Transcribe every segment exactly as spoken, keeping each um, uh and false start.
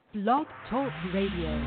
Blog Talk Radio.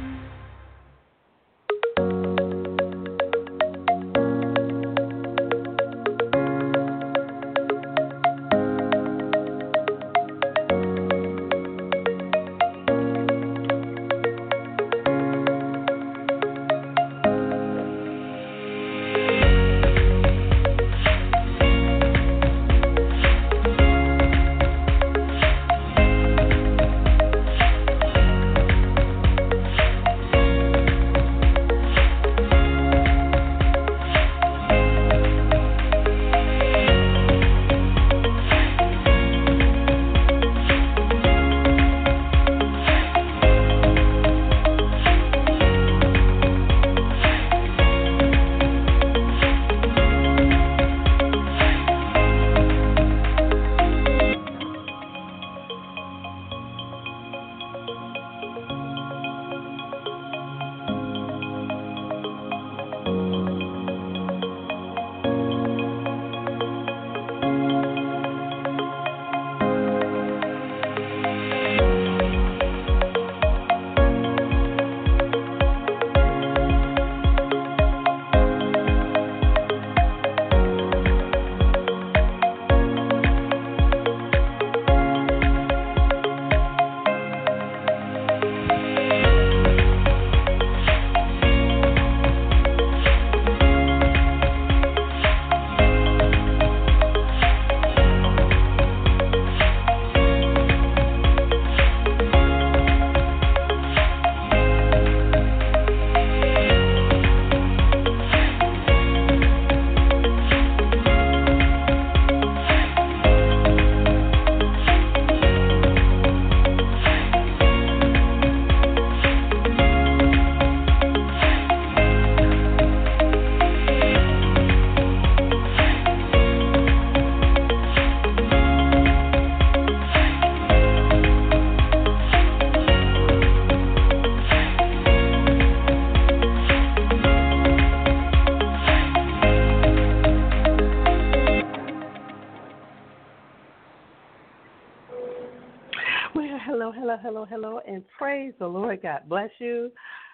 Hello, hello, and praise the Lord. God bless you.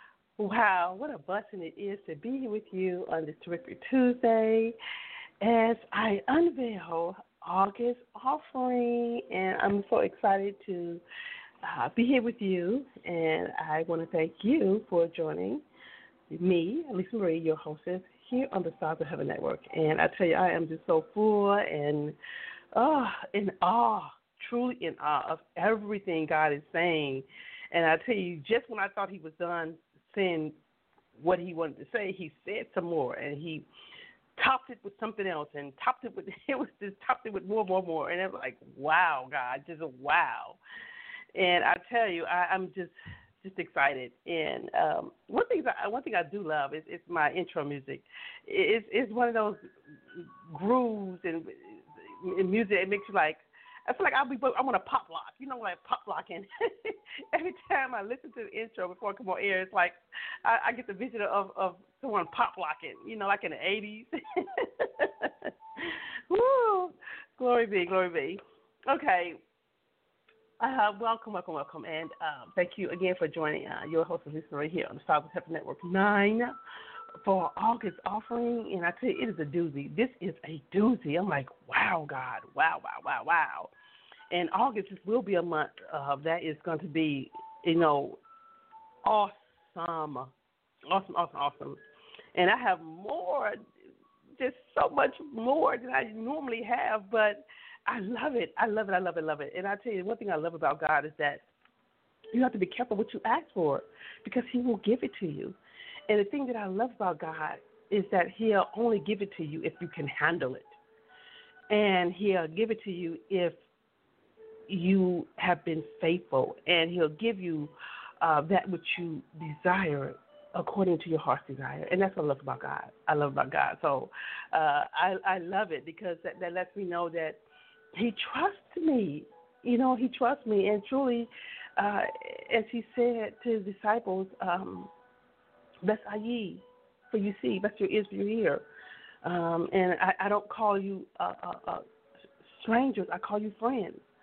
Wow, what a blessing it is to be here with you on this terrific Tuesday as I unveil August offering, and I'm so excited to uh, be here with you, and I want to thank you for joining me, Lisa Marie, your hostess, here on the Stars of Heaven Network. And I tell you, I am just so full and uh, in awe, truly in awe of everything God is saying. And I tell you, just when I thought he was done saying what he wanted to say, he said some more, and he topped it with something else, and topped it with it was just topped it with more, more, more. And I'm like, wow, God, just a wow. And I tell you, I, I'm just just excited. And um, one thing I, one thing I do love is, is my intro music. It's it's one of those grooves and, and music that makes you like, I feel like I'll be, I want to pop lock, you know, like pop locking. Every time I listen to the intro before I come on air, it's like I, I get the vision of, of someone pop locking, you know, like in the eighties. Woo! Glory be, glory be. Okay. Uh, welcome, welcome, welcome, and um, thank you again for joining uh, your host, Lisa Marie, here on the Stars of Heaven Network nine for August offering. And I tell you, it is a doozy. This is a doozy. I'm like, wow, God, wow, wow, wow, wow. And August will be a month uh, that is going to be, you know, awesome, awesome, awesome, awesome. And I have more, just so much more than I normally have, but I love it. I love it. I love it. Love it. And I tell you, one thing I love about God is that you have to be careful what you ask for because he will give it to you. And the thing that I love about God is that he'll only give it to you if you can handle it. And he'll give it to you if you have been faithful. And he'll give you uh, that which you desire according to your heart's desire. And that's what I love about God. I love about God. So uh, I, I love it because that, that lets me know that he trusts me. You know, he trusts me. And truly, uh, as he said to his disciples, um, blessed are ye, for you see, blessed your ears, for you hear. Um, and I, I don't call you uh, uh, uh, strangers. I call you friends.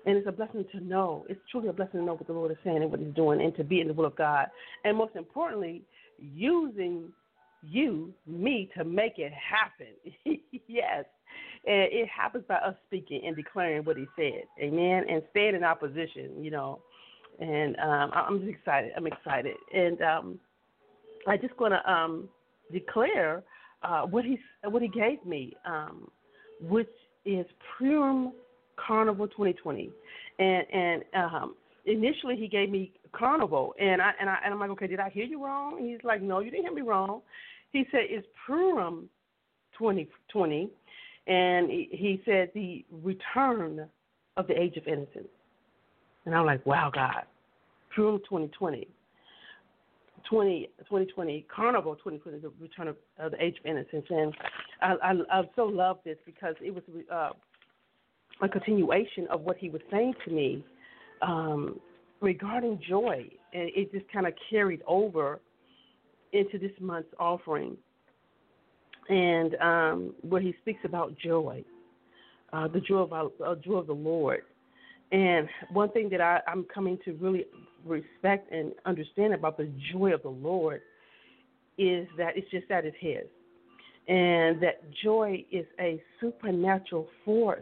And it's a blessing to know. It's truly a blessing to know what the Lord is saying and what He's doing, and to be in the will of God. And most importantly, using you, me, to make it happen. Yes. And it happens by us speaking and declaring what He said. Amen. And staying in opposition, you know. And um, I'm just excited. I'm excited. And um, I just going to um, declare uh, what, he, what He gave me, um, which is Purim Carnival twenty twenty, and and um, initially he gave me Carnival, and I and I and I'm like, okay, did I hear you wrong? And he's like, no, you didn't hear me wrong. He said it's Purim twenty twenty, and he, he said the return of the age of innocence, and I'm like, wow, God, Purim twenty twenty. twenty, twenty twenty, Carnival twenty twenty, the return of, of the age of innocence, and I, I, I so love this because it was uh, a continuation of what he was saying to me um, regarding joy, and it just kind of carried over into this month's offering, and um, where he speaks about joy, uh, the joy of our, uh, joy of the Lord. And one thing that I, I'm coming to really respect and understand about the joy of the Lord is that it's just that it's His, and that joy is a supernatural force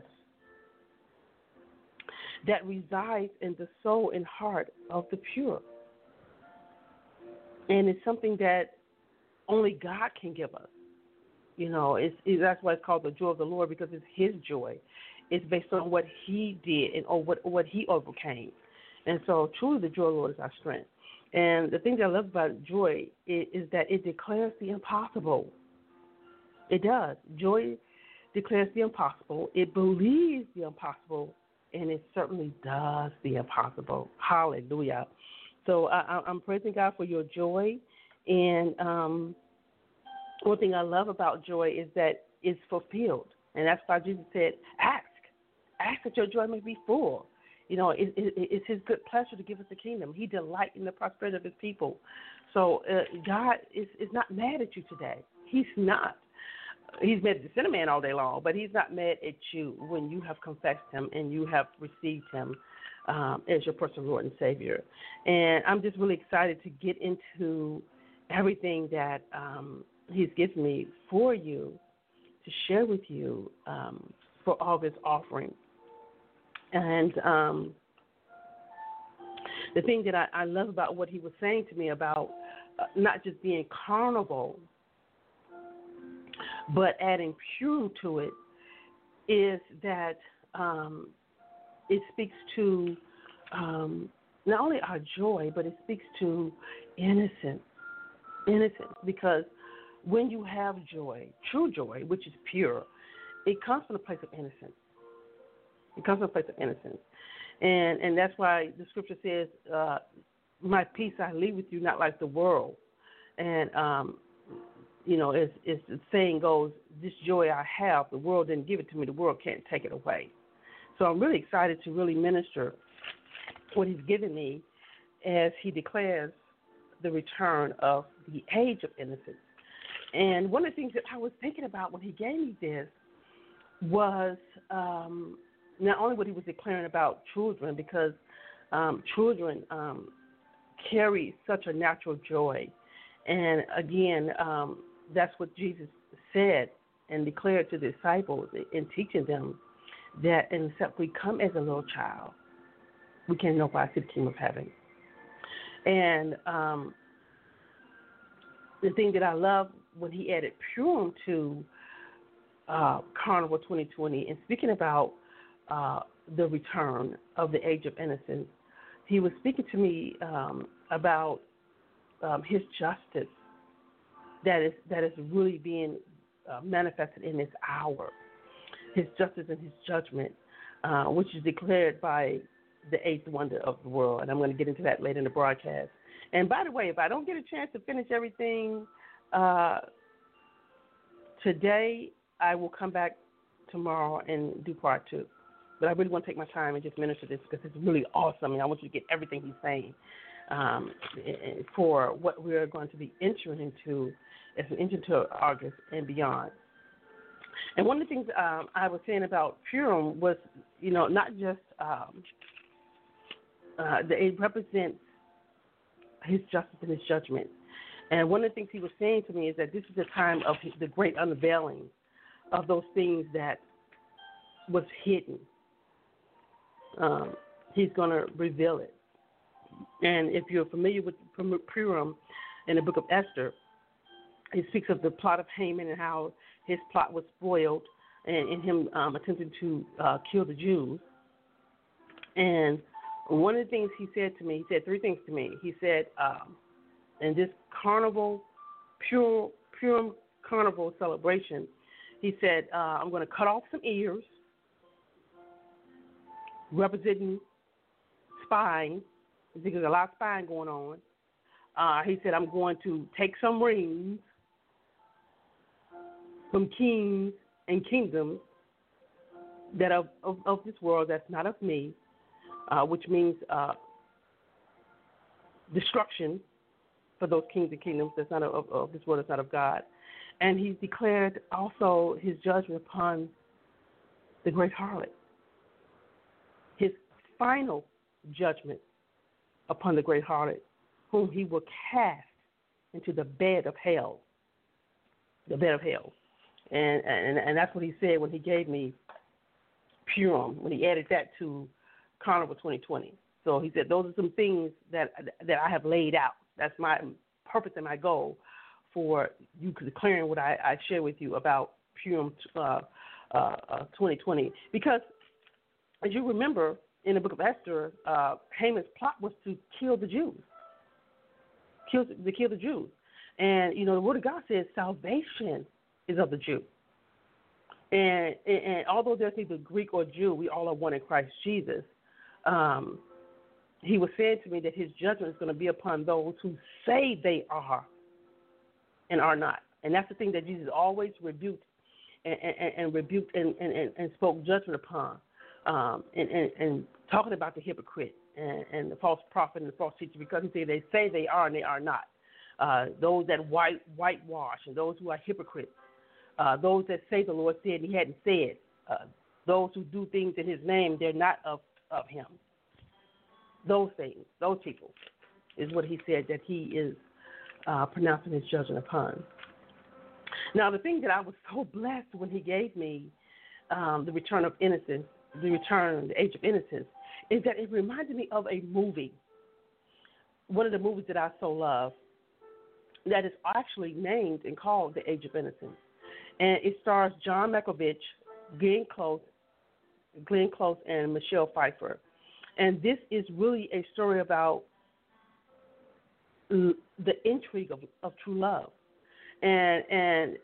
that resides in the soul and heart of the pure. And it's something that only God can give us. You know, it's, it, that's why it's called the joy of the Lord, because it's His joy. It's based on what He did and or what, what He overcame. And so truly the joy of the Lord is our strength. And the thing that I love about joy is, is that it declares the impossible. It does. Joy declares the impossible. It believes the impossible. And it certainly does the impossible. Hallelujah. So I, I'm praising God for your joy. And um, one thing I love about joy is that it's fulfilled. And that's why Jesus said, ask. Ask that your joy may be full. You know, it, it, it's His good pleasure to give us the kingdom. He delights in the prosperity of His people. So uh, God is, is not mad at you today. He's not. He's mad at the sinner man all day long, but He's not mad at you when you have confessed Him and you have received Him um, as your personal Lord and Savior. And I'm just really excited to get into everything that um, He's given me for you, to share with you um, for all this offering. And um, the thing that I, I love about what he was saying to me about uh, not just being carnival, but adding pure to it, is that um, it speaks to um, not only our joy, but it speaks to innocence. Innocence, because when you have joy, true joy, which is pure, it comes from a place of innocence. It comes from a place of innocence. And and that's why the scripture says, uh, my peace I leave with you, not like the world. And, um, you know, as, as the saying goes, this joy I have, the world didn't give it to me, the world can't take it away. So I'm really excited to really minister what he's given me as he declares the return of the age of innocence. And one of the things that I was thinking about when he gave me this was um, not only what he was declaring about children, because um, children um, carry such a natural joy. And again, um, that's what Jesus said and declared to the disciples in teaching them, that except we come as a little child, we can't know why I see the kingdom of heaven. And um, the thing that I love when he added Purim to uh, Carnival twenty twenty, and speaking about uh, the return of the age of innocence, he was speaking to me um, about um, his justice that is that is really being uh, manifested in this hour, his justice and his judgment, uh, which is declared by the eighth wonder of the world. And I'm going to get into that later in the broadcast. And by the way, if I don't get a chance to finish everything uh, today, I will come back tomorrow and do part two. But I really want to take my time and just minister this because it's really awesome, and I want you to get everything he's saying um, for what we're going to be entering into as we enter into August and beyond. And one of the things um, I was saying about Purim was, you know, not just um, uh, that it represents his justice and his judgment. And one of the things he was saying to me is that this is the time of the great unveiling of those things that was hidden. Um, he's going to reveal it. And if you're familiar with Purim in the book of Esther, it speaks of the plot of Haman and how his plot was spoiled and, and him um, attempting to uh, kill the Jews. And one of the things he said to me, he said three things to me. He said, um, in this carnival, pure, Purim carnival celebration, he said, uh, I'm going to cut off some ears representing spying, because there's a lot of spying going on. Uh, he said, I'm going to take some rings from kings and kingdoms that are of, of this world that's not of me, uh, which means uh, destruction for those kings and kingdoms that's not of, of this world, that's not of God. And he's declared also his judgment upon the great harlot, his final judgment upon the great harlot, whom he will cast into the bed of hell, the bed of hell. And, and and that's what he said when he gave me Purim, when he added that to Carnival twenty twenty. So he said those are some things that that I have laid out. That's my purpose and my goal for you declaring what I, I share with you about Purim uh, uh, uh, twenty twenty. Because as you remember, in the book of Esther, uh, Haman's plot was to kill the Jews, kill to kill the Jews. And, you know, the Word of God says salvation is of the Jew. And, and, and although there's neither Greek or Jew, we all are one in Christ Jesus. Um, he was saying to me that his judgment is going to be upon those who say they are and are not. And that's the thing that Jesus always rebuked and, and, and rebuked and, and, and spoke judgment upon. Um, and, and, and talking about the hypocrite and, and the false prophet and the false teacher, because he said they say they are and they are not. Uh, those that white whitewash and those who are hypocrites, uh, those that say the Lord said and he hadn't said, uh, those who do things in his name, they're not of, of him. Those things, those people, is what he said that he is uh, pronouncing his judgment upon. Now, the thing that I was so blessed when he gave me um, the return of innocence, the return, the age of innocence, is that it reminded me of a movie, one of the movies that I so love, that is actually named and called The Age of Innocence. And it stars John Malkovich, Glenn Close, Glenn Close, and Michelle Pfeiffer. And this is really a story about the intrigue of, of true love. And and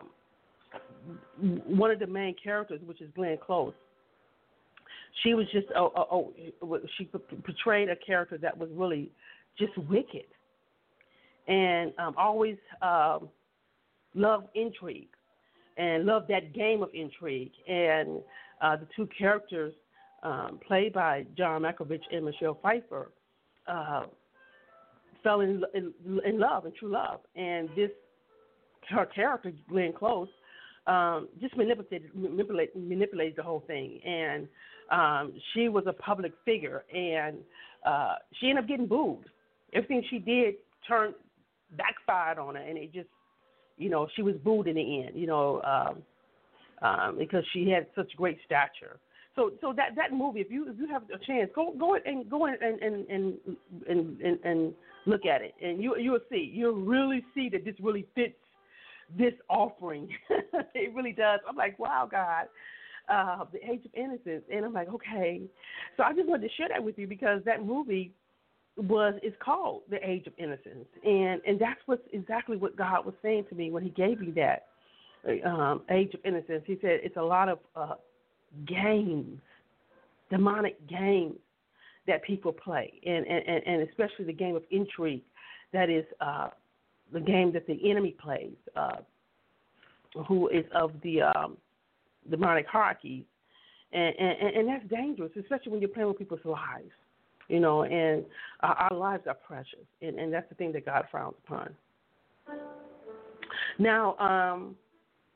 um, one of the main characters, which is Glenn Close, she was just, oh, oh, oh, she portrayed a character that was really just wicked and um, always um, loved intrigue and loved that game of intrigue. And uh, the two characters um, played by John Malkovich and Michelle Pfeiffer uh, fell in, in, in love, in true love. And this her character, Glenn Close, um, just manipulated, manipulate, manipulated the whole thing. And um, she was a public figure, and uh, she ended up getting booed. Everything she did turned, backfired on her, and it just, you know, she was booed in the end, you know, um, um, because she had such great stature. So, so that, that movie, if you if you have a chance, go go and go and and and and, and, and look at it, and you you will see, you'll really see that this really fits this offering. It really does. I'm like, wow, God, uh, The Age of Innocence, and I'm like, okay. So I just wanted to share that with you because that movie was is called The Age of Innocence, and and that's what's exactly what God was saying to me when He gave me that um, Age of Innocence. He said it's a lot of uh, games, demonic games that people play, and, and, and especially the game of intrigue, that is uh, the game that the enemy plays, uh, who is of the um, demonic hierarchies, and, and, and that's dangerous, especially when you're playing with people's lives, you know, and uh, our lives are precious, and, and that's the thing that God frowns upon. Now, um,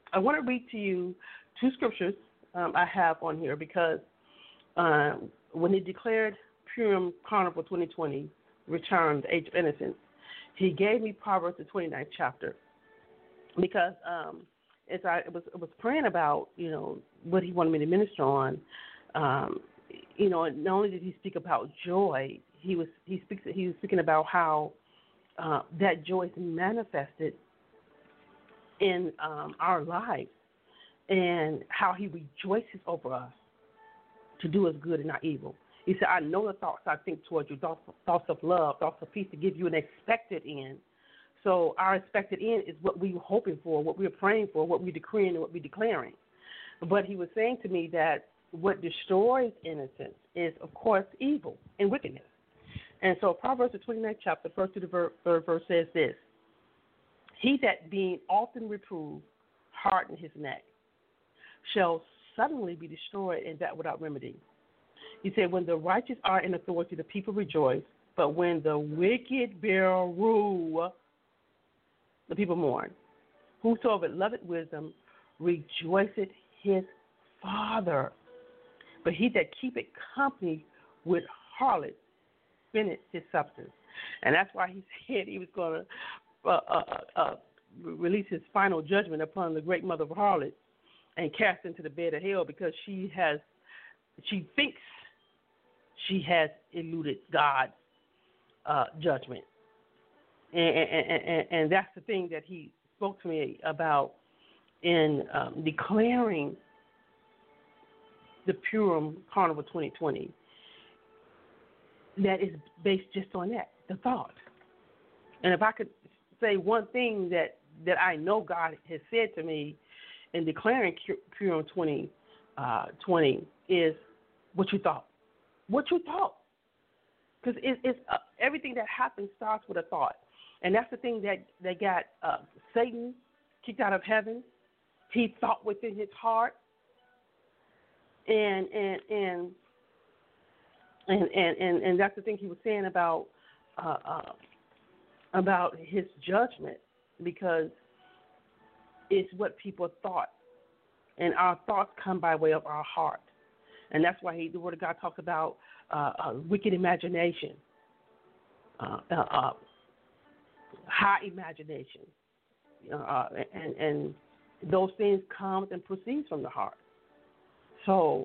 I want to read to you two scriptures um, I have on here because uh, when he declared Purim Carnival twenty twenty, Return, the Age of Innocence, he gave me Proverbs, the twenty-ninth chapter, because um, as I was, was praying about, you know, what he wanted me to minister on, um, you know, not only did he speak about joy, he was he speaks he was speaking about how uh, that joy is manifested in um, our lives and how he rejoices over us to do us good and not evil. He said, I know the thoughts I think towards you, thoughts, thoughts of love, thoughts of peace to give you an expected end. So our expected end is what we were hoping for, what we were praying for, what we're decreeing, and what we're declaring. But he was saying to me that what destroys innocence is, of course, evil and wickedness. And so Proverbs, the twenty-ninth chapter, first to the ver- third verse says this, he that being often reproved harden his neck shall suddenly be destroyed, and that without remedy. He said, when the righteous are in authority, the people rejoice, but when the wicked bear rule, the people mourn. Whosoever loveth wisdom rejoiceth his father, but he that keepeth company with harlots spendeth his substance. And that's why he said he was going to uh, uh, uh, release his final judgment upon the great mother of harlots and cast into the bed of hell, because she has, she thinks she has eluded God's uh, judgment. And, and, and, and that's the thing that he spoke to me about in um, declaring the Purim Carnival twenty twenty. That is based just on that, the thought. And if I could say one thing that, that I know God has said to me in declaring Purim twenty twenty is what you thought. What you thought. Because it, it's uh, everything that happens starts with a thought. And that's the thing that, that got uh, Satan kicked out of heaven. He thought within his heart. And and and and and, and, and that's the thing he was saying about uh, uh, about his judgment, because it's what people thought. And our thoughts come by way of our heart. And that's why he, the Word of God talks about uh, uh, wicked imagination, uh, uh, uh, high imagination. Uh, and, and those things come and proceed from the heart. So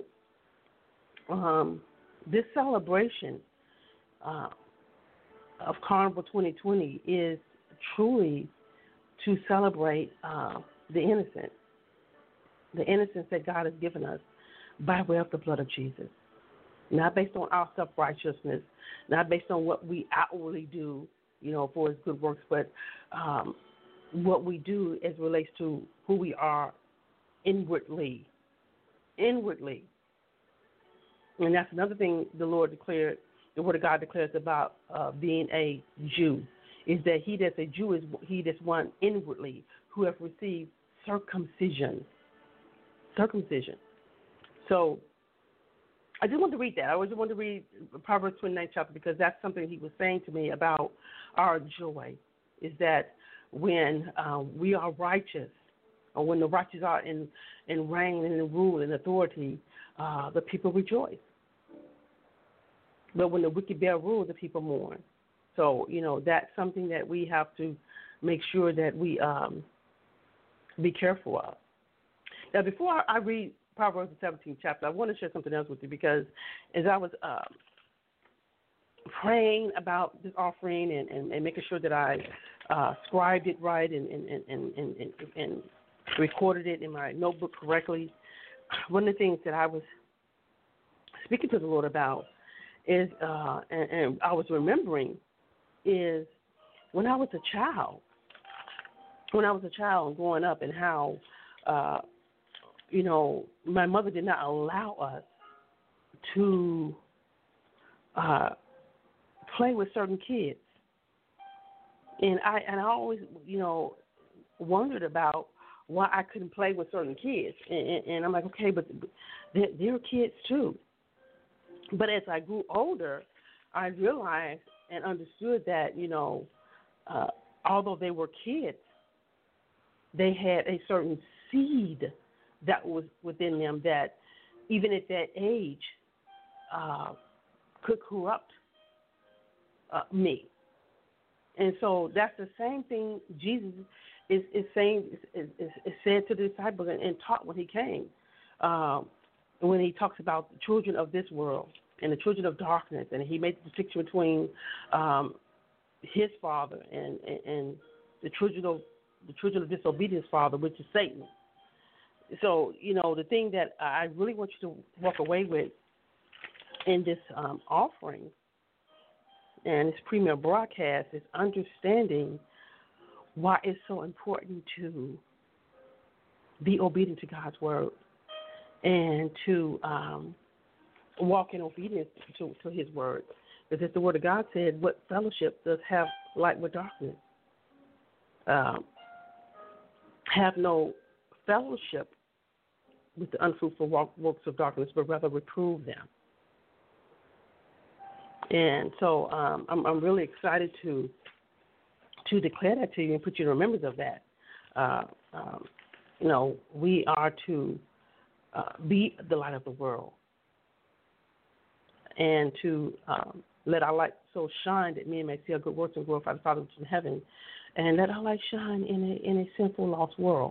um, this celebration uh, of Carnival twenty twenty is truly to celebrate uh, the innocent, the innocence that God has given us by way of the blood of Jesus. Not based on our self-righteousness, not based on what we outwardly do, you know, for his good works, but um, what we do as relates to who we are inwardly. Inwardly. And that's another thing the Lord declared, the Word of God declares about uh, being a Jew, is that he that's a Jew is he that's one inwardly, who have received circumcision. Circumcision. So I just want to read that. I just want to read Proverbs twenty-ninth chapter, because that's something he was saying to me about our joy, is that when uh, we are righteous, or when the righteous are in, in reign and in rule and authority, uh, the people rejoice. But when the wicked bear rule, the people mourn. So, you know, that's something that we have to make sure that we um, be careful of. Now, before I read Proverbs the seventeenth chapter, I want to share something else with you, because as I was um, praying about this offering and, and, and making sure that I uh, scribed it right and, and, and, and, and, and recorded it in my notebook correctly, one of the things that I was speaking to the Lord about is, uh, and, and I was remembering, is when I was a child, when I was a child and growing up, and how, uh, you know, my mother did not allow us to uh, play with certain kids. And I and I always, you know, wondered about why I couldn't play with certain kids. And, and, and I'm like, okay, but they're, they're kids too. But as I grew older, I realized and understood that, you know, uh, although they were kids, they had a certain seed that was within them that even at that age uh, could corrupt uh, me. And so that's the same thing Jesus is, is saying, is, is, is said to the disciples and, and taught when he came. Um, when he talks about the children of this world and the children of darkness, and he made the distinction between um, his father and, and, and the children of the children of disobedience father, which is Satan. So, you know, the thing that I really want you to walk away with in this um, offering and this premier broadcast is understanding why it's so important to be obedient to God's word and to um, walk in obedience to, to his word. Because as the word of God said, what fellowship does have light with darkness? Um, have no fellowship with the unfruitful works of darkness, but rather reprove them. And so um, I'm, I'm really excited to to declare that to you and put you in remembrance of that. Uh, um, you know, we are to uh, be the light of the world and to um, let our light so shine that men may see our good works and glorify the Father which is in heaven, and let our light shine in a, in a sinful, lost world.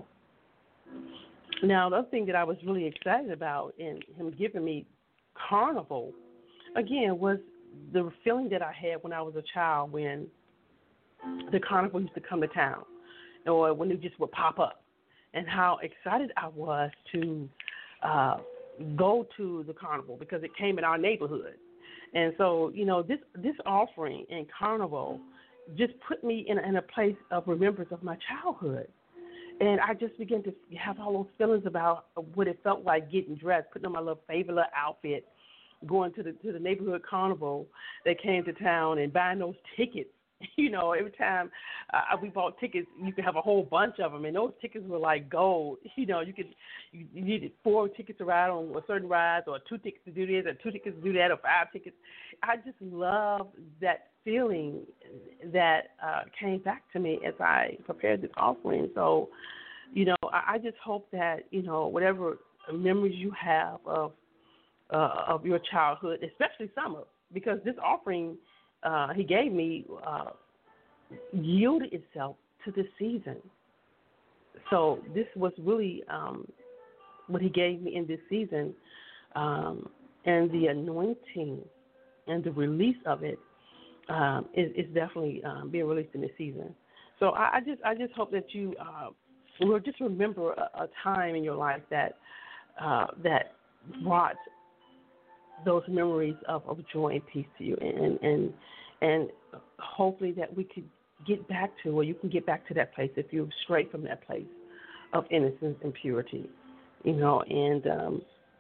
Now, the other thing that I was really excited about in him giving me Carnival, again, was the feeling that I had when I was a child when the carnival used to come to town or when it just would pop up, and how excited I was to uh, go to the carnival because it came in our neighborhood. And so, you know, this, this offering and Carnival just put me in a, in a place of remembrance of my childhood. And I just began to have all those feelings about what it felt like getting dressed, putting on my little favorite little outfit, going to the to the neighborhood carnival that came to town and buying those tickets. You know, every time uh, we bought tickets, you could have a whole bunch of them, and those tickets were like gold. You know, you could you, you needed four tickets to ride on a certain ride, or two tickets to do this, or two tickets to do that, or five tickets. I just love that feeling that uh, came back to me as I prepared this offering. So, you know, I, I just hope that, you know, whatever memories you have of uh, of your childhood, especially summer, because this offering uh, he gave me uh, yielded itself to this season. So this was really um, what he gave me in this season, um, and the anointing and the release of it um, is, is definitely um, being released in this season. So I, I just I just hope that you uh, will just remember a, a time in your life that uh, that brought those memories of, of joy and peace to you, and and and hopefully that we could get back to, or you can get back to that place if you're straight from that place of innocence and purity, you know, and um,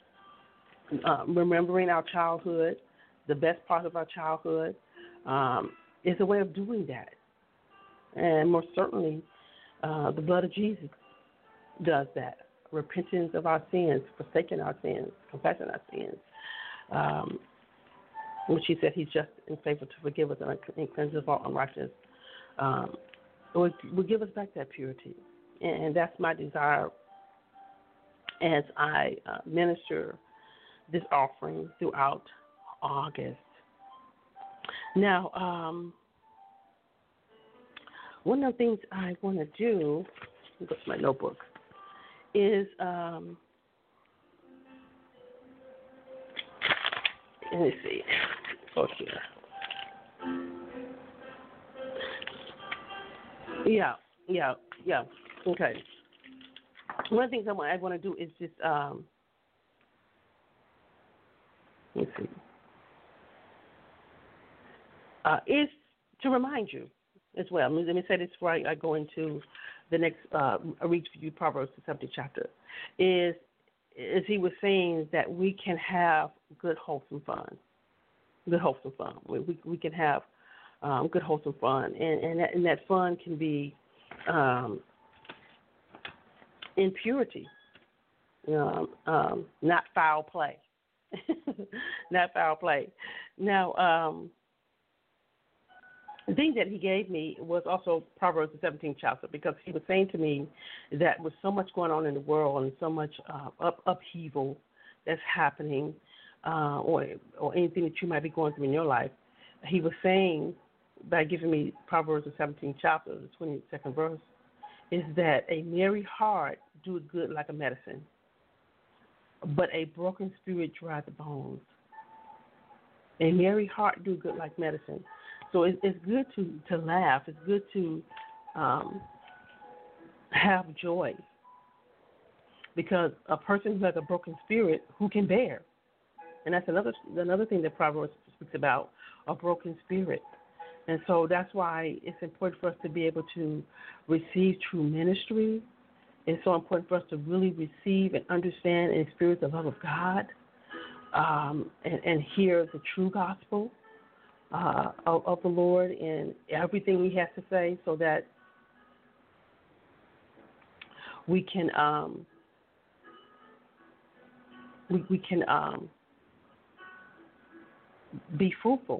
uh, remembering our childhood, the best part of our childhood, um, is a way of doing that. And most certainly, uh, the blood of Jesus does that. Repentance of our sins, forsaking our sins, confessing our sins, um, which he said he's just and faithful to forgive us and cleanse us of all unrighteousness. Um, will, will give us back that purity. And, and that's my desire as I uh, minister this offering throughout August. Now, um, one of the things I want to do, let me go to my notebook, is um, let me see, go here. Yeah, yeah, yeah. Okay. One of the things I want, I want to do is just, um, let me see, uh, is to remind you as well. Let me, let me say this before I, I go into the next uh, read for you Proverbs, the seventh chapter. Is as he was saying that we can have good wholesome fun, good wholesome fun. We we, we can have um, good wholesome fun, and and that, and that fun can be um, in purity, um, um, not foul play, not foul play. Now, um, the thing that he gave me was also Proverbs the seventeenth chapter, because he was saying to me that with so much going on in the world and so much uh, up, upheaval that's happening, uh, or or anything that you might be going through in your life, he was saying by giving me Proverbs the seventeenth chapter, the twenty-second verse, is that a merry heart doeth good like a medicine, but a broken spirit dries the bones. A merry heart doeth good like medicine. So it, it's good to, to laugh. It's good to um, have joy, because a person who has a broken spirit, who can bear? And that's another another thing that Proverbs speaks about, a broken spirit. And so that's why it's important for us to be able to receive true ministry. It's so important for us to really receive and understand and experience the love of God, um, and, and hear the true gospel uh, of, of the Lord and everything He has to say, so that we can um, we, we can um, be fruitful.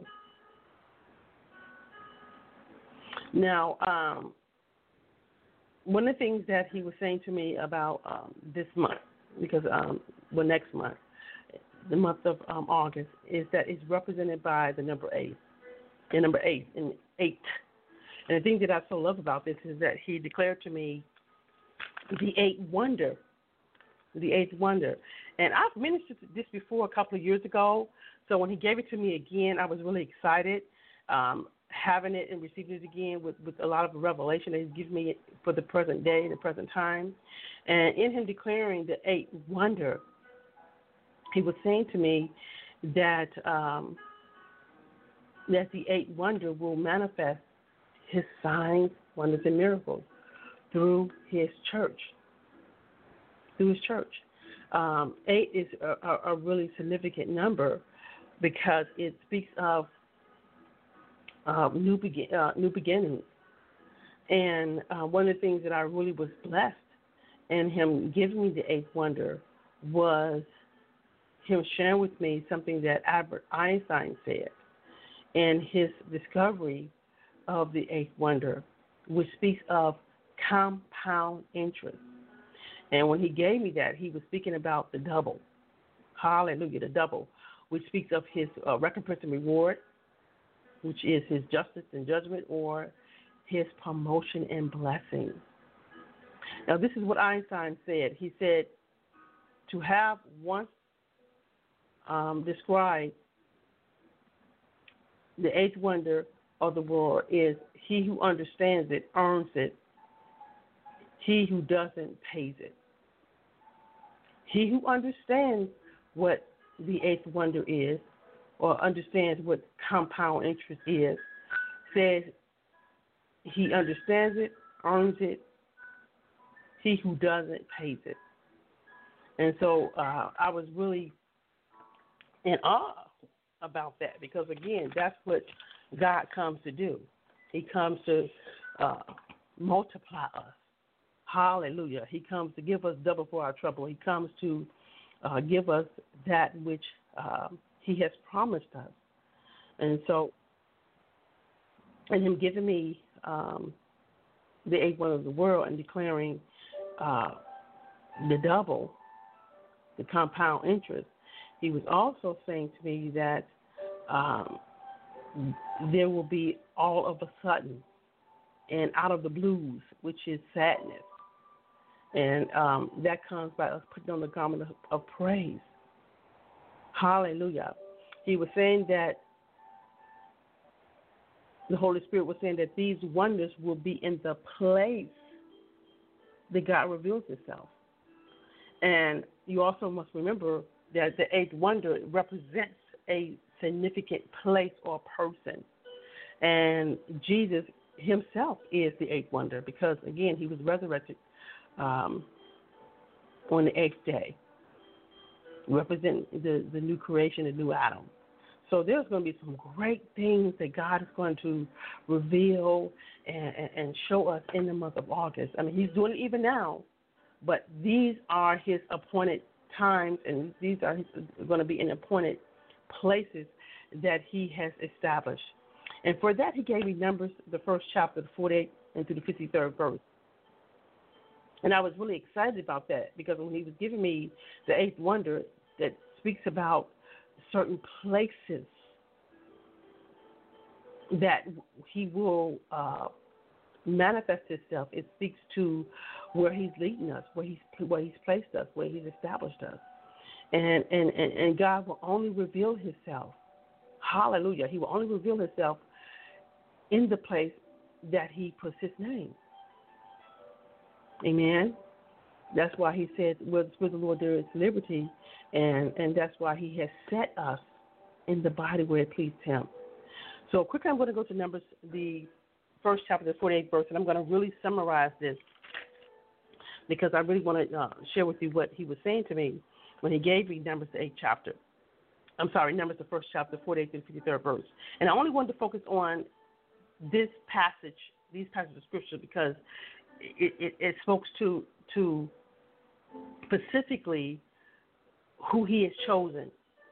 Now, um, one of the things that he was saying to me about um, this month, because um, well, next month, the month of um, August, is that it's represented by the number eight, the number eight, and eight. And the thing that I so love about this is that he declared to me the eighth wonder, the eighth wonder. And I've ministered this before a couple of years ago, so when he gave it to me again, I was really excited. Um, having it and receiving it again with, with a lot of revelation that He's given me for the present day, the present time. And in Him declaring the eighth wonder, He was saying to me that um, that the eighth wonder will manifest His signs, wonders, and miracles through His church. Through His church. Um, eight is a, a, a really significant number, because it speaks of Uh, new, begin, uh, new beginnings. And uh, one of the things that I really was blessed in Him giving me the eighth wonder was Him sharing with me something that Albert Einstein said in his discovery of the eighth wonder, which speaks of compound interest. And when he gave me that, he was speaking about the double. Hallelujah, the double, which speaks of His uh, recompense and reward, which is His justice and judgment, or His promotion and blessing. Now, this is what Einstein said. He said, to have once um, described the eighth wonder of the world is, he who understands it earns it. He who doesn't pays it. He who understands what the eighth wonder is, or understands what compound interest is, says he understands it, earns it. He who doesn't pays it. And so uh, I was really in awe about that, because, again, that's what God comes to do. He comes to uh, multiply us. Hallelujah. He comes to give us double for our trouble. He comes to uh, give us that which um, He has promised us. And so, and Him giving me um, the eighth wonder of the world and declaring uh, the double, the compound interest, He was also saying to me that um, there will be all of a sudden and out of the blues, which is sadness. And um, that comes by us putting on the garment of, of praise. Hallelujah. He was saying that the Holy Spirit was saying that these wonders will be in the place that God reveals Himself. And you also must remember that the eighth wonder represents a significant place or person. And Jesus Himself is the eighth wonder, because, again, He was resurrected um, on the eighth day, representing the, the new creation, the new Adam. So there's going to be some great things that God is going to reveal and, and, and show us in the month of August. I mean, He's doing it even now, but these are His appointed times, and these are going to be in appointed places that He has established. And for that, he gave me Numbers, the first chapter, the forty-eighth and through the fifty-third verse. And I was really excited about that because when he was giving me the eighth wonder that speaks about certain places that he will uh, manifest himself, it speaks to where he's leading us, where he's where he's placed us, where he's established us. And, and, and, and God will only reveal himself. Hallelujah. He will only reveal himself in the place that he puts his name. Amen. That's why he said, with the Lord there is liberty, and, and that's why he has set us in the body where it pleased him. So quickly I'm going to go to Numbers, the first chapter, the forty-eighth verse, and I'm going to really summarize this because I really want to uh, share with you what he was saying to me when he gave me Numbers, the eighth chapter. I'm sorry, Numbers, the first chapter, forty-eighth and fifty-third verse. And I only wanted to focus on this passage, these passages of Scripture, because it, it, it spoke to, to specifically who he has chosen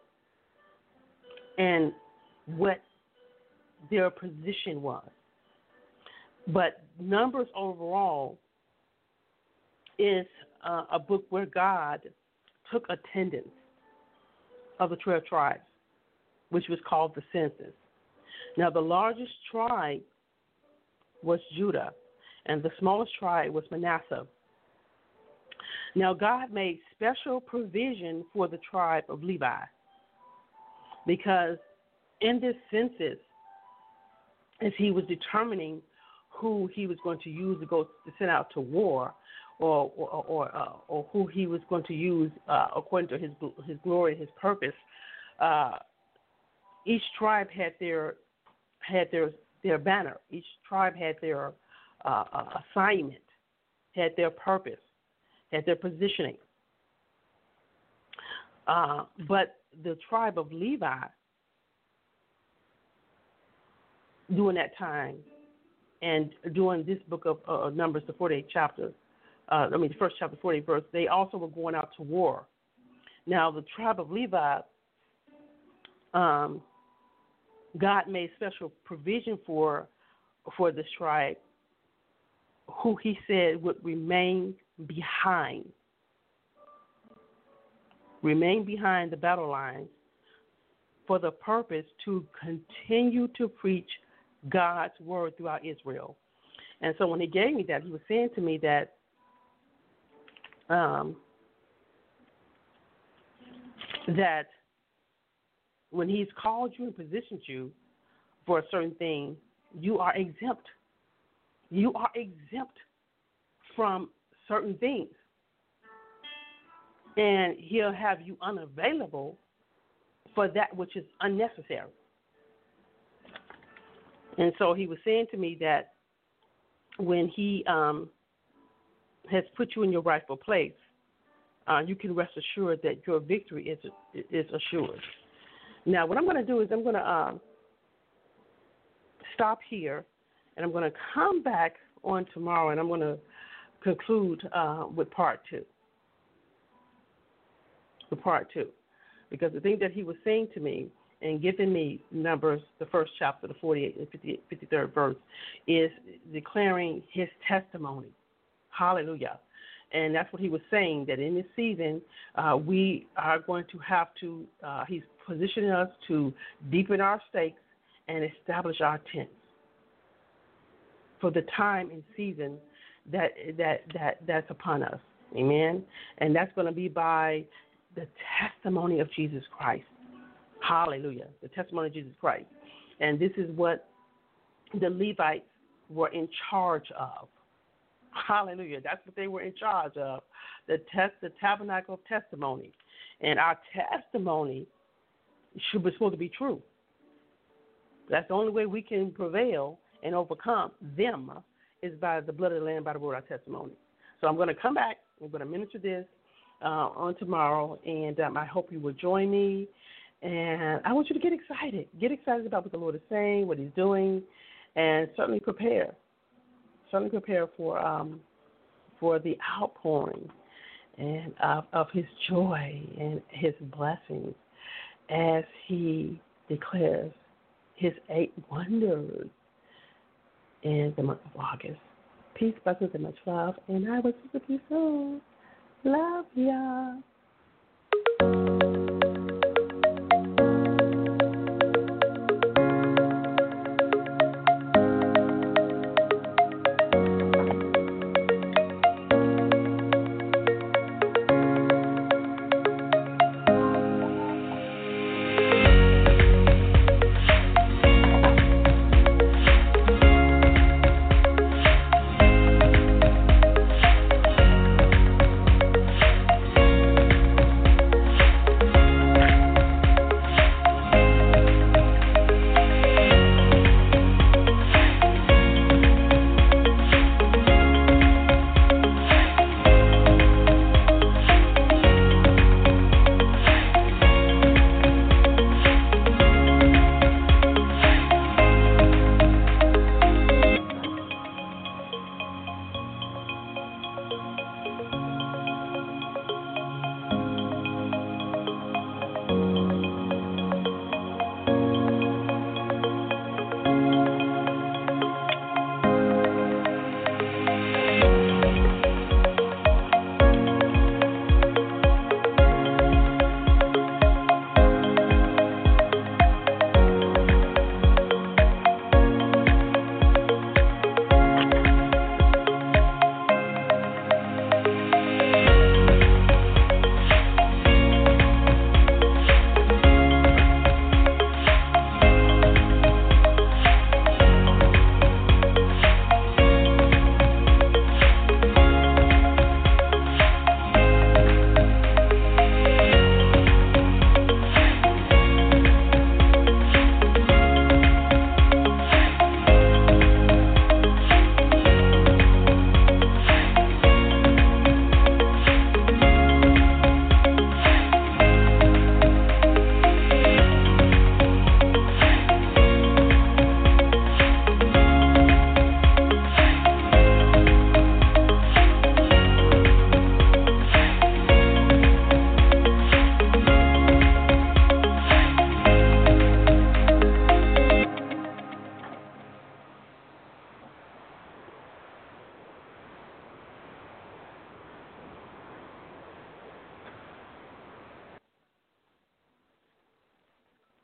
and what their position was. But Numbers overall is uh, a book where God took attendance of the twelve tribes, which was called the census. Now, the largest tribe was Judah, and the smallest tribe was Manasseh. Now, God made special provision for the tribe of Levi because in this census, as he was determining who he was going to use to go to send out to war, or or or, uh, or who he was going to use uh, according to his his glory and his purpose, uh, each tribe had their had their their banner. Each tribe had their uh, assignment, had their purpose, had their positioning. Uh, but the tribe of Levi, during that time, and during this book of uh, Numbers, the forty-eighth chapter, uh, I mean the first chapter, forty-eighth verse, they also were going out to war. Now, the tribe of Levi, um, God made special provision for for this tribe, who he said would remain behind, remain behind the battle lines for the purpose to continue to preach God's word throughout Israel. And so when he gave me that, he was saying to me that um, that when he's called you and positioned you for a certain thing, you are exempt. You are exempt from certain things. And he'll have you unavailable for that which is unnecessary. And so he was saying to me that when he um, has put you in your rightful place, uh, you can rest assured that your victory is is assured. Now, what I'm going to do is I'm going to uh, stop here, and I'm going to come back on tomorrow, and I'm going to conclude uh, with part two. The part two. Because the thing that he was saying to me and giving me Numbers, the first chapter, the forty-eighth and fifty-third verse, is declaring his testimony. Hallelujah. And that's what he was saying, that in this season, uh, we are going to have to, uh, he's positioning us to deepen our stakes and establish our tents for the time and season that that that that's upon us. Amen. And that's going to be by the testimony of Jesus Christ. Hallelujah. The testimony of Jesus Christ. And this is what the Levites were in charge of. Hallelujah. That's what they were in charge of. The test, the tabernacle of testimony. And our testimony should be supposed to be true. That's the only way we can prevail and overcome them is by the blood of the Lamb, by the word of our testimony. So I'm going to come back. I'm going to minister this uh, on tomorrow, and um, I hope you will join me. And I want you to get excited. Get excited about what the Lord is saying, what he's doing, and certainly prepare. Certainly prepare for um, for the outpouring and of, of his joy and his blessings as he declares his eight wonders in the month of August. Peace, blessings, and much love. And I will see you soon. Love ya.